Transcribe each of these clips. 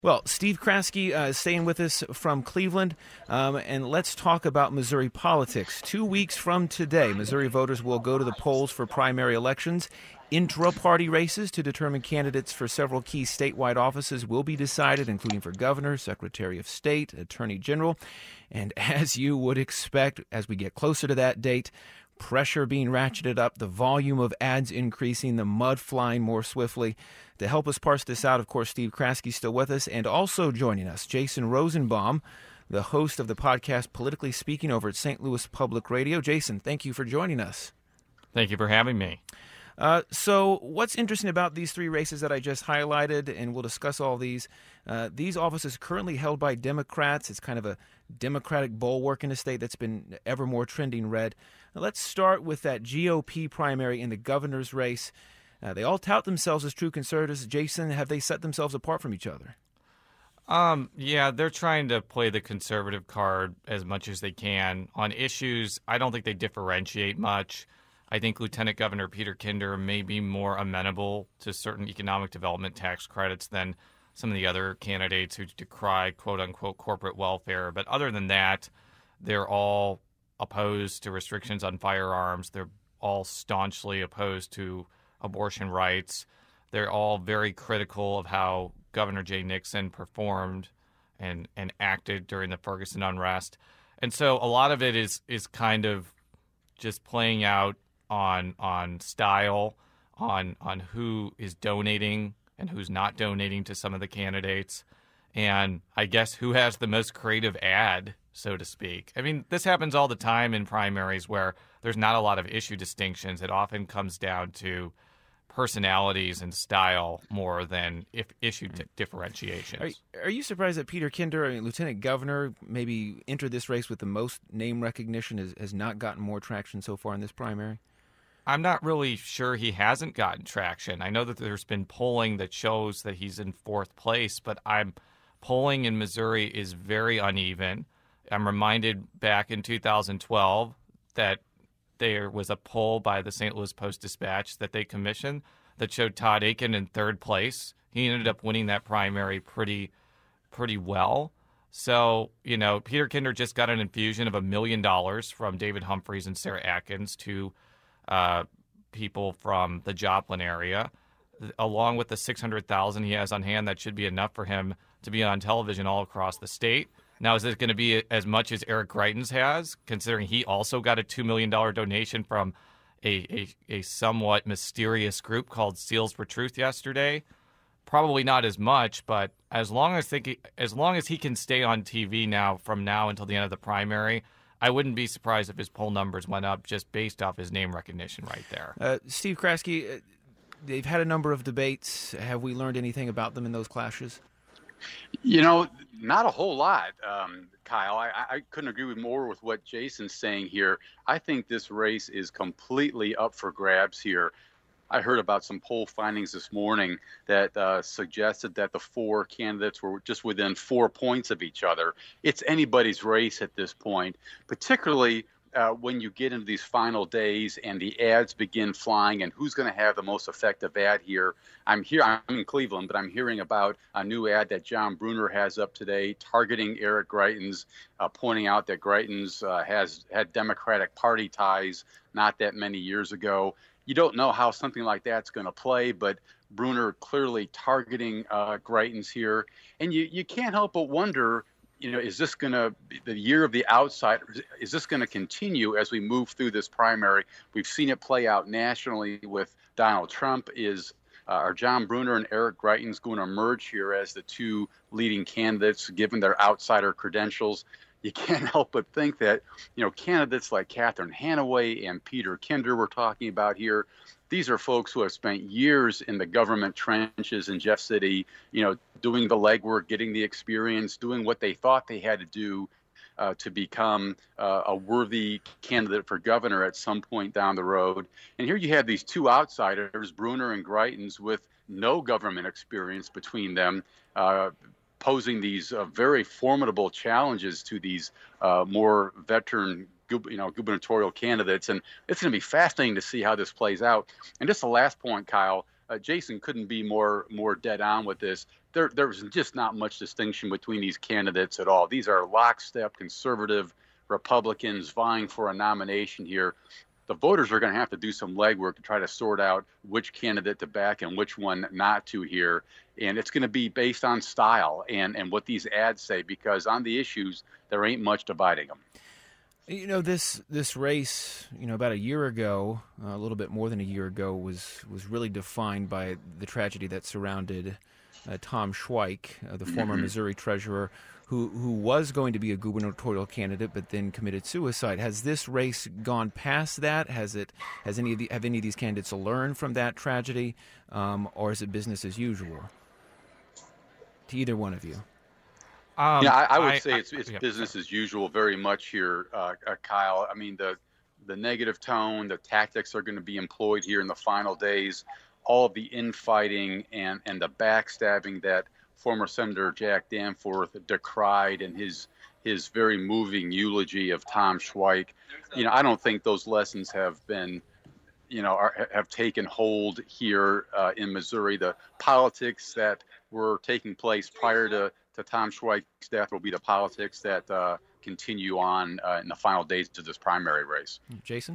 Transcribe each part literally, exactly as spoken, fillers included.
Well, Steve Kraske uh, is staying with us from Cleveland, um, and let's talk about Missouri politics. Two weeks from today, Missouri voters will go to the polls for primary elections. Intra-party races to determine candidates for several key statewide offices will be decided, including for governor, secretary of state, attorney general. And as you would expect, as we get closer to that date, pressure being ratcheted up, the volume of ads increasing, the mud flying more swiftly. To help us parse this out, of course, Steve Kraske still with us, and also joining us, Jason Rosenbaum, the host of the podcast Politically Speaking over at Saint Louis Public Radio. Jason, thank you for joining us. Thank you for having me. Uh, so what's interesting about these three races that I just highlighted, and we'll discuss all these, uh, these offices currently held by Democrats. It's kind of a Democratic bulwark in the state that's been ever more trending red. Now, let's start with that G O P primary in the governor's race. Uh, they all tout themselves as true conservatives. Jason, have they set themselves apart from each other? Um, yeah, they're trying to play the conservative card as much as they can. On issues, I don't think they differentiate much. I think Lieutenant Governor Peter Kinder may be more amenable to certain economic development tax credits than some of the other candidates who decry quote-unquote corporate welfare. But other than that, they're all opposed to restrictions on firearms. They're all staunchly opposed to abortion rights. They're all very critical of how Governor Jay Nixon performed and, and acted during the Ferguson unrest. And so a lot of it is is kind of just playing out on on style, on on who is donating and who's not donating to some of the candidates, and I guess who has the most creative ad, so to speak. I mean, this happens all the time in primaries where there's not a lot of issue distinctions. It often comes down to personalities and style more than if issue t- differentiations. Are, are you surprised that Peter Kinder, I mean, Lieutenant Governor, maybe entered this race with the most name recognition, has, has not gotten more traction so far in this primary? I'm not really sure he hasn't gotten traction. I know that there's been polling that shows that he's in fourth place, but I'm polling in Missouri is very uneven. I'm reminded back in two thousand twelve that there was a poll by the Saint Louis Post-Dispatch that they commissioned that showed Todd Akin in third place. He ended up winning that primary pretty pretty well. So, you know, Peter Kinder just got an infusion of a million dollars from David Humphreys and Sarah Atkins to uh, people from the Joplin area, along with the six hundred thousand dollars he has on hand. That should be enough for him to be on television all across the state. Now, is it going to be as much as Eric Greitens has, considering he also got a two million dollars donation from a, a, a somewhat mysterious group called Seals for Truth yesterday? Probably not as much, but as long as they, as long as he can stay on T V now from now until the end of the primary, I wouldn't be surprised if his poll numbers went up just based off his name recognition right there. Uh, Steve Kraske, uh, they've had a number of debates. Have we learned anything about them in those clashes? You know, not a whole lot, um, Kyle. I, I couldn't agree with more with what Jason's saying here. I think this race is completely up for grabs here. I heard about some poll findings this morning that uh, suggested that the four candidates were just within four points of each other. It's anybody's race at this point, particularly Uh, when you get into these final days and the ads begin flying and who's going to have the most effective ad here. I'm here, I'm in Cleveland, but I'm hearing about a new ad that John Bruner has up today targeting Eric Greitens, uh, pointing out that Greitens uh, has had Democratic Party ties not that many years ago. You don't know how something like that's going to play, but Bruner clearly targeting uh, Greitens here. And you, you can't help but wonder, you know, is this going to be the year of the outsider? Is this going to continue as we move through this primary? We've seen it play out nationally with Donald Trump. Is uh, are John Bruner and Eric Greitens going to emerge here as the two leading candidates, given their outsider credentials? You can't help but think that, you know, candidates like Catherine Hanaway and Peter Kinder we're talking about here, these are folks who have spent years in the government trenches in Jeff City, you know, doing the legwork, getting the experience, doing what they thought they had to do uh, to become uh, a worthy candidate for governor at some point down the road. And here you have these two outsiders, Bruner and Greitens, with no government experience between them, uh, posing these uh, very formidable challenges to these uh, more veteran you know, gubernatorial candidates. And it's going to be fascinating to see how this plays out. And just the last point, Kyle, uh, Jason couldn't be more more dead on with this. there there's just not much distinction between these candidates at all. These are lockstep conservative Republicans vying for a nomination here. The voters are going to have to do some legwork to try to sort out which candidate to back and which one not to here. And it's going to be based on style and, and what these ads say, because on the issues, there ain't much dividing them. You know, this this race, you know, about a year ago, uh, a little bit more than a year ago, was was really defined by the tragedy that surrounded uh, Tom Schweich, uh, the former Mm-hmm. Missouri treasurer, who who was going to be a gubernatorial candidate but then committed suicide. Has this race gone past that? Has it? Has any of the have any of these candidates learned from that tragedy, um, or is it business as usual? To either one of you. Um, Yeah, I, I would I- say I- it's it's yeah. business as usual very much here, uh, uh, Kyle. I mean, the the negative tone, the tactics are going to be employed here in the final days. All of the infighting and, and the backstabbing that former Senator Jack Danforth decried in his his very moving eulogy of Tom Schweich. You know, I don't think those lessons have been, you know, are, have taken hold here uh, in Missouri. The politics that were taking place prior to, to Tom Schweich's death will be the politics that uh, continue on uh, in the final days of this primary race. Jason?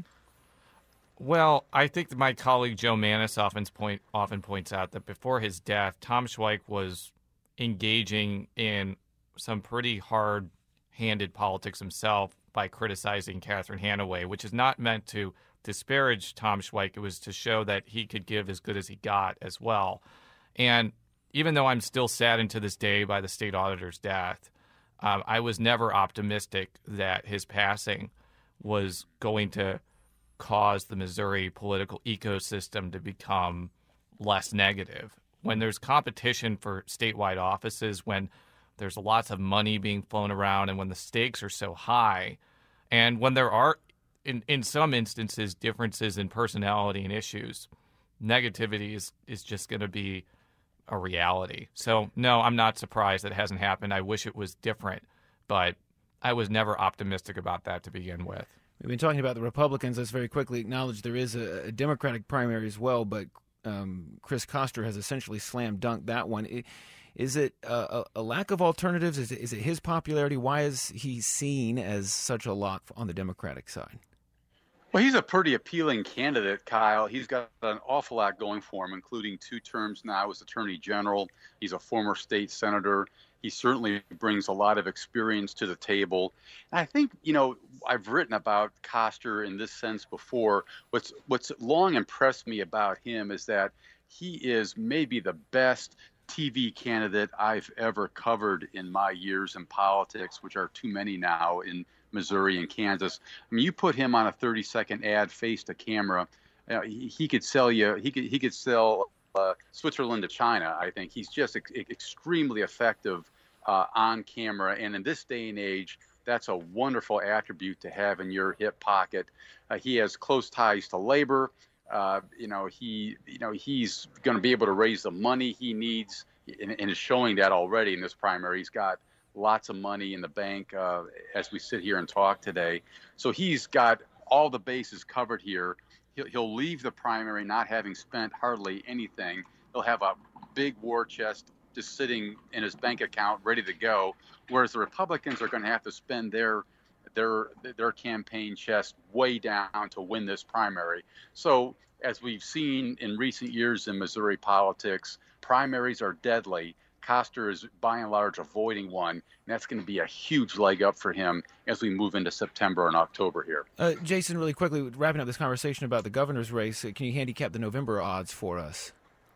Well, I think that my colleague Joe Manis often point often points out that before his death, Tom Schweich was engaging in some pretty hard-handed politics himself by criticizing Catherine Hanaway, which is not meant to disparage Tom Schweich. It was to show that he could give as good as he got as well. And even though I'm still saddened to this day by the state auditor's death, um, I was never optimistic that his passing was going to cause the Missouri political ecosystem to become less negative. When there's competition for statewide offices, when there's lots of money being flown around, and when the stakes are so high, and when there are, in, in some instances, differences in personality and issues, negativity is, is just going to be a reality. So, no, I'm not surprised that it hasn't happened. I wish it was different, but I was never optimistic about that to begin with. We've been talking about the Republicans. Let's very quickly acknowledge there is a, a Democratic primary as well, but um, Chris Koster has essentially slam dunked that one. I- Is it a, a lack of alternatives? Is it, is it his popularity? Why is he seen as such a lock on the Democratic side? Well, he's a pretty appealing candidate, Kyle. He's got an awful lot going for him, including two terms now as Attorney General. He's a former state senator. He certainly brings a lot of experience to the table. And I think, you know, I've written about Koster in this sense before. What's what's long impressed me about him is that he is maybe the best T V candidate I've ever covered in my years in politics, which are too many now in Missouri and Kansas. I mean, you put him on a thirty second ad face to camera, uh, he, he could sell you, he could, he could sell uh, Switzerland to China. I think he's just ex- extremely effective uh, on camera. And in this day and age, that's a wonderful attribute to have in your hip pocket. Uh, he has close ties to labor. Uh, you know, he, you know, he's going to be able to raise the money he needs, and, and is showing that already in this primary. He's got lots of money in the bank uh, as we sit here and talk today. So he's got all the bases covered here. He'll, he'll leave the primary not having spent hardly anything. He'll have a big war chest just sitting in his bank account ready to go, whereas the Republicans are going to have to spend their their their campaign chest way down to win this primary. So as we've seen in recent years in Missouri politics, primaries are deadly. Koster is by and large avoiding one, and that's going to be a huge leg up for him as we move into September and October here. Uh, Jason, really quickly, wrapping up this conversation about the governor's race, uh, can you handicap the November odds for us?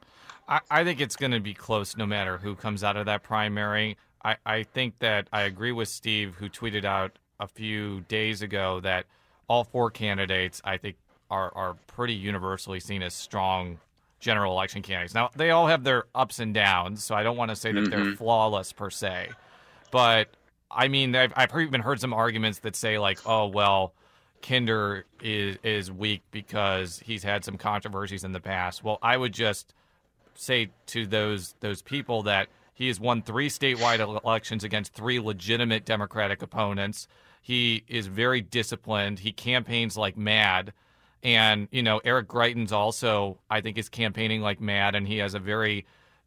I, I think it's going to be close no matter who comes out of that primary. I, I think that I agree with Steve, who tweeted out a few days ago that all four candidates, I think, are, are pretty universally seen as strong general election candidates. Now, they all have their ups and downs, so I don't want to say that Mm-hmm. they're flawless per se. But, I mean, I've, I've even heard some arguments that say, like, oh, well, Kinder is, is weak because he's had some controversies in the past. Well, I would just say to those those people that he has won three statewide elections against three legitimate Democratic opponents. He is very disciplined. He campaigns like mad. And, you know, Eric Greitens also, I think, is campaigning like mad, and he has a very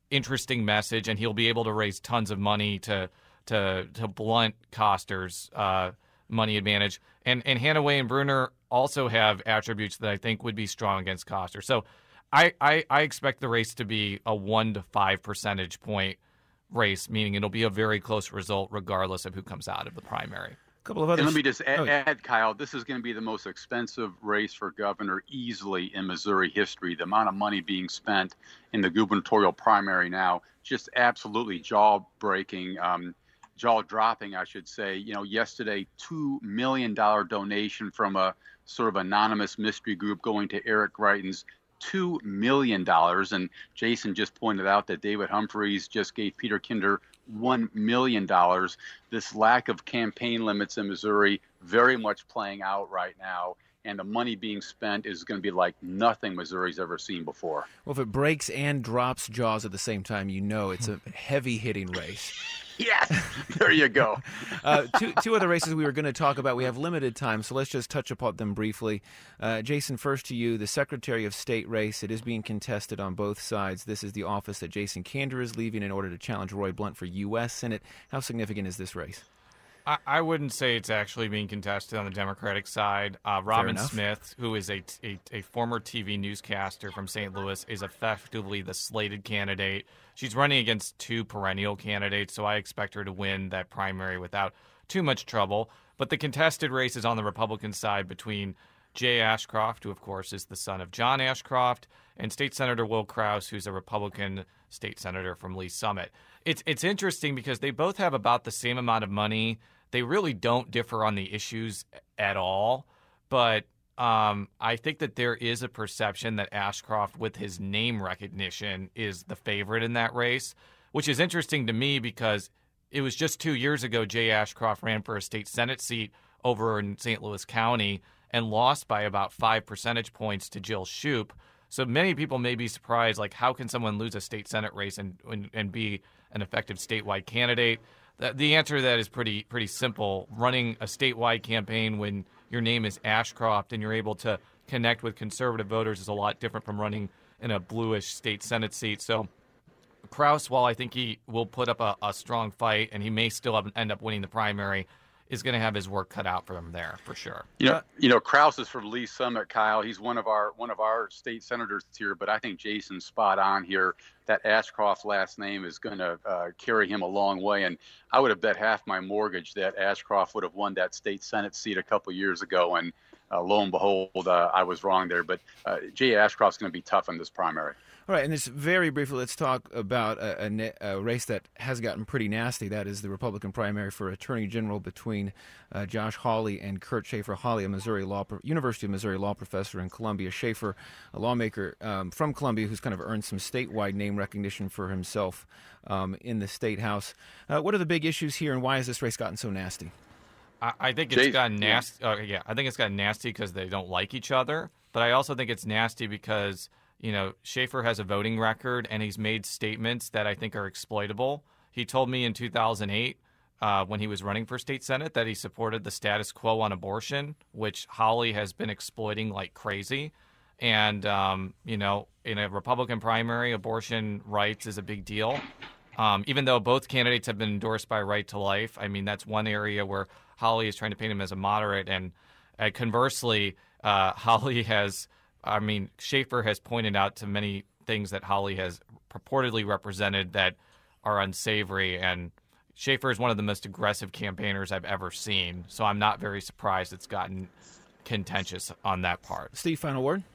interesting message, and he'll be able to raise tons of money to to to blunt Koster's uh, money advantage. And and Hanaway and Brunner also have attributes that I think would be strong against Koster. So I, I, I expect the race to be a one to five percentage point race, meaning it'll be a very close result regardless of who comes out of the primary. A couple of others. And let me just add, oh, yeah. add, Kyle, this is going to be the most expensive race for governor easily in Missouri history. The amount of money being spent in the gubernatorial primary now, just absolutely jaw-breaking, um, jaw-dropping, I should say. You know, yesterday, two million dollars donation from a sort of anonymous mystery group going to Eric Greitens, two million dollars. And Jason just pointed out that David Humphreys just gave Peter Kinder one million dollars. This lack of campaign limits in Missouri very much playing out right now. And the money being spent is going to be like nothing Missouri's ever seen before. Well, if it breaks and drops jaws at the same time, you know it's a heavy-hitting race. Yes, there you go. uh, two, two other races we were going to talk about. We have limited time, so let's just touch upon them briefly. Uh, Jason, first to you, the Secretary of State race. It is being contested on both sides. This is the office that Jason Kander is leaving in order to challenge Roy Blunt for U S Senate. How significant is this race? I, I wouldn't say it's actually being contested on the Democratic side. Uh, Robin Smith, who is a, a, a former T V newscaster from Saint Louis, is effectively the slated candidate. She's running against two perennial candidates, so I expect her to win that primary without too much trouble. But the contested race is on the Republican side between Jay Ashcroft, who, of course, is the son of John Ashcroft, and State Senator Will Kraus, who's a Republican state senator from Lee Summit. It's, it's interesting because they both have about the same amount of money. They really don't differ on the issues at all, but um, I think that there is a perception that Ashcroft, with his name recognition, is the favorite in that race, which is interesting to me because it was just two years ago Jay Ashcroft ran for a state Senate seat over in Saint Louis County and lost by about five percentage points to Jill Shoup. So many people may be surprised, like, how can someone lose a state Senate race and, and, and be an effective statewide candidate? The answer to that is pretty pretty simple. Running a statewide campaign when your name is Ashcroft and you're able to connect with conservative voters is a lot different from running in a bluish state Senate seat. So Kraus, while I think he will put up a, a strong fight and he may still have, end up winning the primary, is going to have his work cut out for him there for sure. You know, you know, Kraus is from Lee Summit, Kyle. He's one of our one of our state senators here, but I think Jason's spot on here. That Ashcroft last name is going to uh, carry him a long way, and I would have bet half my mortgage that Ashcroft would have won that state Senate seat a couple years ago, and uh, lo and behold, uh, I was wrong there. But uh, Jay Ashcroft's going to be tough in this primary. All right, and just very briefly, let's talk about a, a, a race that has gotten pretty nasty. That is the Republican primary for Attorney General between uh, Josh Hawley and Kurt Schaefer. Hawley, a Missouri law, University of Missouri law professor in Columbia. Schaefer, a lawmaker um, from Columbia who's kind of earned some statewide name recognition for himself um, in the state house. Uh, what are the big issues here, and why has this race gotten so nasty? I, I think it's gotten nasty. Uh, yeah, I think it's gotten nasty because they don't like each other. But I also think it's nasty because, you know, Schaefer has a voting record, and he's made statements that I think are exploitable. He told me in two thousand eight, uh, when he was running for state senate, that he supported the status quo on abortion, which Hawley has been exploiting like crazy. And, um, you know, in a Republican primary, abortion rights is a big deal. Um, even though both candidates have been endorsed by Right to Life, I mean, that's one area where Hawley is trying to paint him as a moderate. And uh, conversely, uh, Hawley has... I mean, Schaefer has pointed out to many things that Hawley has purportedly represented that are unsavory, and Schaefer is one of the most aggressive campaigners I've ever seen, so I'm not very surprised it's gotten contentious on that part. Steve, final word?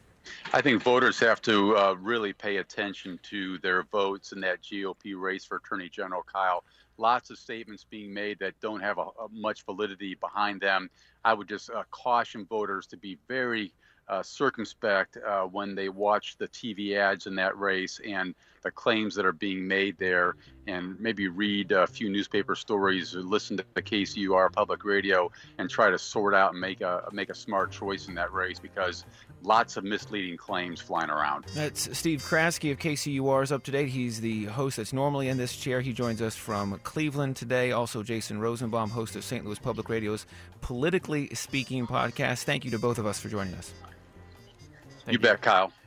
I think voters have to uh, really pay attention to their votes in that G O P race for Attorney General, Kyle. Lots of statements being made that don't have a, a much validity behind them. I would just uh, caution voters to be very Uh, circumspect uh, when they watch the T V ads in that race and the claims that are being made there, and maybe read a few newspaper stories or listen to the K C U R public radio and try to sort out and make a make a smart choice in that race, because lots of misleading claims flying around. That's Steve Kraske of K C U R is up to date. He's the host that's normally in this chair. He joins us from Cleveland today. Also, Jason Rosenbaum, host of Saint Louis Public Radio's Politically Speaking podcast. Thank you to both of us for joining us. You bet, Kyle.